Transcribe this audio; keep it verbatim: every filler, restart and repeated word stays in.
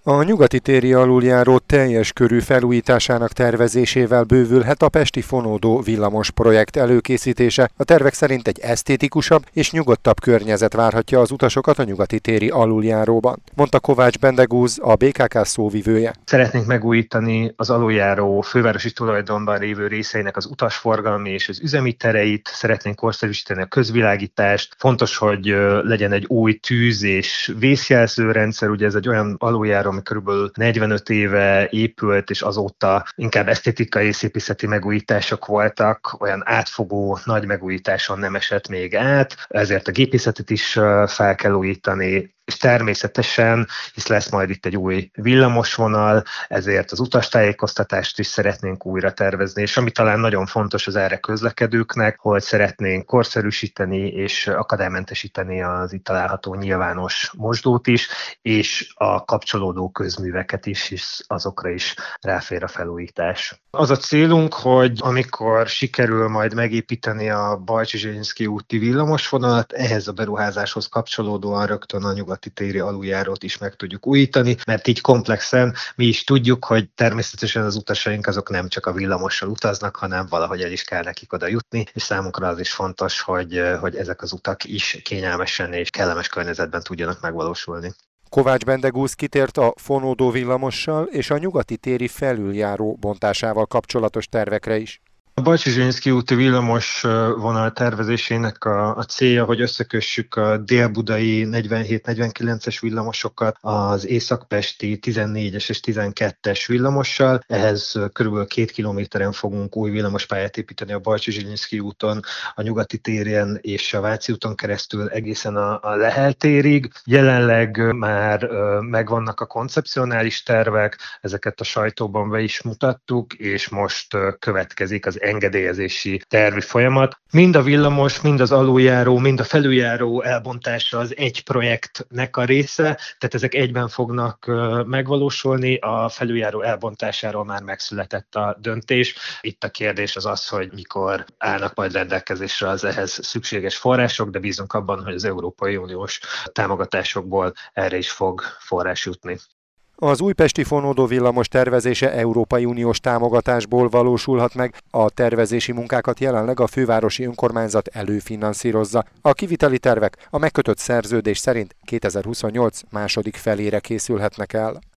A nyugati téri aluljáró teljes körű felújításának tervezésével bővülhet a pesti fonódó villamos projekt előkészítése. A tervek szerint egy esztétikusabb és nyugodtabb környezet várhatja az utasokat a nyugati téri aluljáróban, mondta Kovács Bendegúz, a bé ká ká szóvivője. Szeretnénk megújítani az aluljáró fővárosi tulajdonban lévő részeinek az utasforgalmi és az üzemi tereit, szeretnénk korszerűsíteni a közvilágítást. Fontos, hogy legyen egy új tűz- és vészjelző rendszer, ugye ez egy olyan aluljáró, ami körülbelül negyvenöt éve épült, és azóta inkább esztétikai és szépészeti megújítások voltak, olyan átfogó nagy megújításon nem esett még át, ezért a gépészetet is fel kell újítani, és természetesen, hisz lesz majd itt egy új villamosvonal, ezért az utastájékoztatást is szeretnénk újra tervezni, és ami talán nagyon fontos az erre közlekedőknek, hogy szeretnénk korszerűsíteni és akadálymentesíteni az itt található nyilvános mosdót is, és a kapcsolódó közműveket is, hisz azokra is ráfér a felújítás. Az a célunk, hogy amikor sikerül majd megépíteni a Bajcsy-Zsilinszky úti villamosvonalat, ehhez a beruházáshoz kapcsolódóan rögtön a nyugati téri aluljárót is meg tudjuk újítani, mert így komplexen mi is tudjuk, hogy természetesen az utasaink azok nem csak a villamossal utaznak, hanem valahogy el is kell nekik oda jutni, és számunkra az is fontos, hogy, hogy ezek az utak is kényelmesen és kellemes környezetben tudjanak megvalósulni. Kovács Bendegúz kitért a fonódó villamossal és a nyugati téri felüljáró bontásával kapcsolatos tervekre is. A Bajcsy-Zsilinszky úti villamos vonal tervezésének a, a célja, hogy összekössük a délbudai negyvenhét negyvenkilences villamosokat az északpesti tizennégyes és tizenkettes villamossal. Ehhez körülbelül két kilométeren fogunk új villamospályát építeni a Bajcsy-Zsilinszky úton, a nyugati téren és a Váci úton keresztül egészen a, a Lehel térig. Jelenleg már megvannak a koncepcionális tervek, ezeket a sajtóban be is mutattuk, és most következik az engedélyezési tervi folyamat. Mind a villamos, mind az aluljáró, mind a felüljáró elbontása az egy projektnek a része, tehát ezek egyben fognak megvalósulni, a felüljáró elbontásáról már megszületett a döntés. Itt a kérdés az az, hogy mikor állnak majd rendelkezésre az ehhez szükséges források, de bízunk abban, hogy az Európai Uniós támogatásokból erre is fog forrás jutni. Az újpesti fonódó villamos tervezése Európai Uniós támogatásból valósulhat meg, a tervezési munkákat jelenleg a fővárosi önkormányzat előfinanszírozza. A kiviteli tervek a megkötött szerződés szerint kétezer-huszonnyolc második felére készülhetnek el.